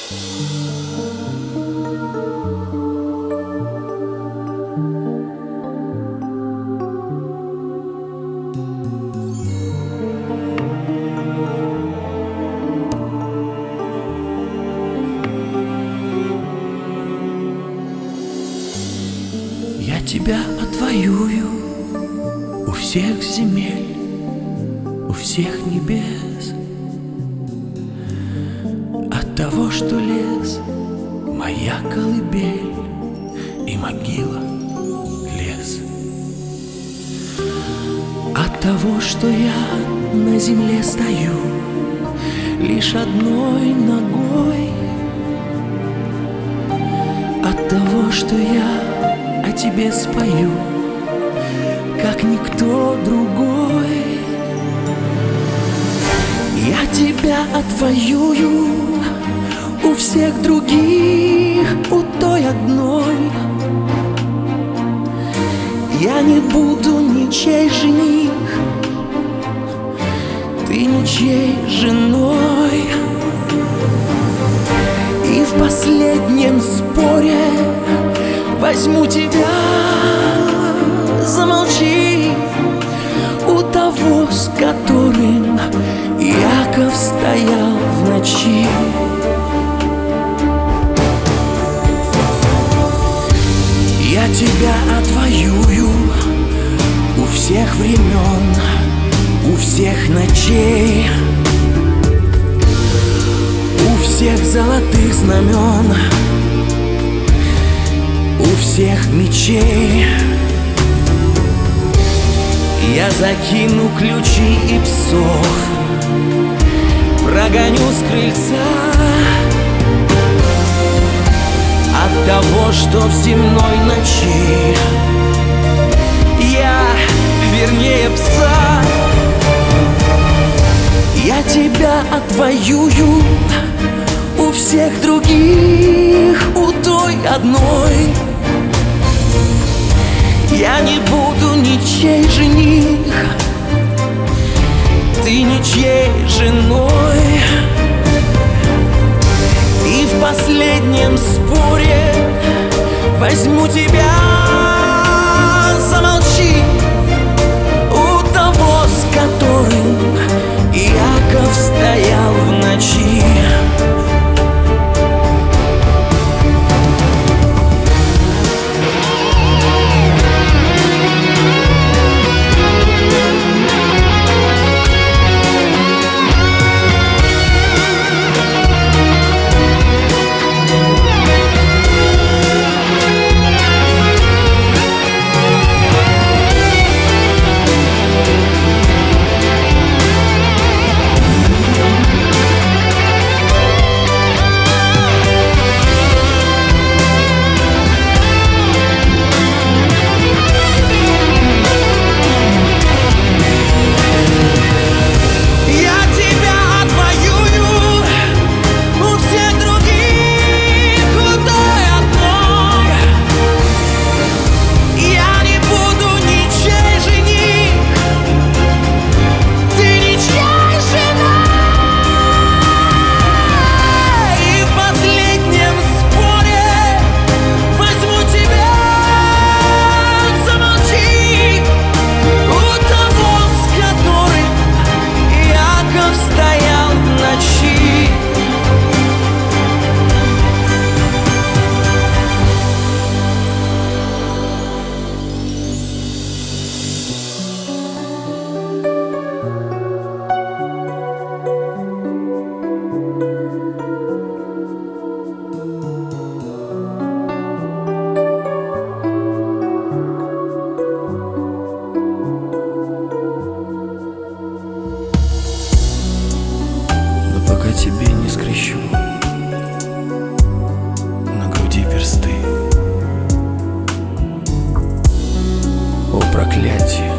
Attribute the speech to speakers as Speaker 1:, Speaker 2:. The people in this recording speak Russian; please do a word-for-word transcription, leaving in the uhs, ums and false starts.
Speaker 1: Я тебя отвоюю у всех земель, у всех небес. От того, что лес — моя колыбель и могила — лес. От того, что я на земле стою лишь одной ногой. От того, что я о тебе спою, как никто другой. Я тебя отвоюю у всех других, у той одной. Я не буду ничей жених, ты ничьей женой. И в последнем споре возьму тебя, замолчи, у того, с которым Яков стоял в ночи. Я тебя отвоюю у всех времен, у всех ночей, у всех золотых знамен, у всех мечей. Я закину ключи и псов, прогоню с крыльца. От того, что в земной ночи я вернее пса. Я тебя отвоюю у всех других, у той одной. Я не буду ничей жених, ты ничьей женой. И в последнем споре возьму тебя, замолчи, у того, с которым Яков стоял в ночи. Пока тебе не скрещу на груди персты. О, проклятие!